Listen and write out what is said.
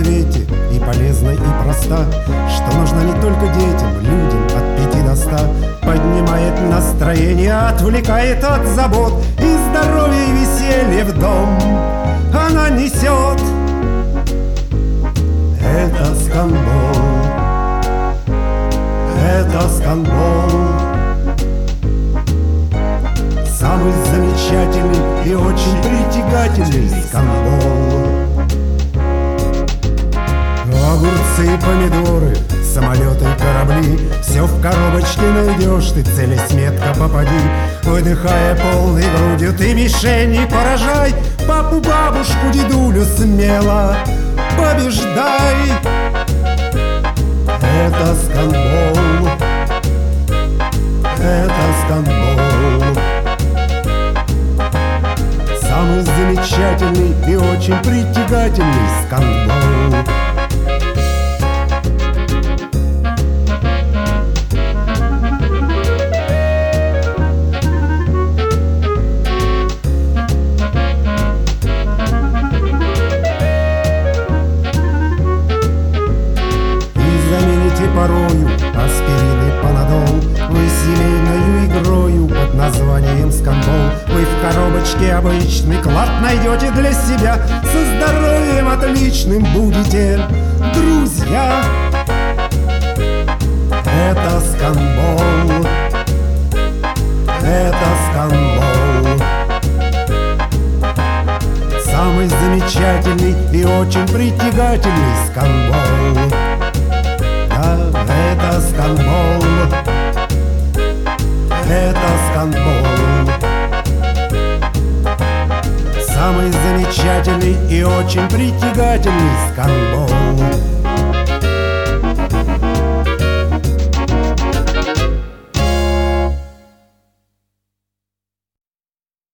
свете и полезна, и проста, что нужна не только детям, людям от 5 до 100. Поднимает настроение, отвлекает от забот, и здоровье, и веселье в дом она несет. Это сканбол, это сканбол, самый замечательный и очень притягательный сканбол. Огурцы и помидоры, самолеты и корабли, все в коробочке найдешь, ты целясь метко попади. Выдыхая полной грудью, ты мишени поражай, папу, бабушку, дедулю смело побеждай. Это сканбол, это сканбол, самый замечательный и очень притягательный сканбол. Порою аспирин и панадол вы семейною игрою под названием сканбол. Вы в коробочке обычный клад найдете для себя, со здоровьем отличным будете друзья. Это сканбол, это сканбол, самый замечательный и очень притягательный сканбол. Это сканбол, это сканбол, самый замечательный и очень притягательный сканбол.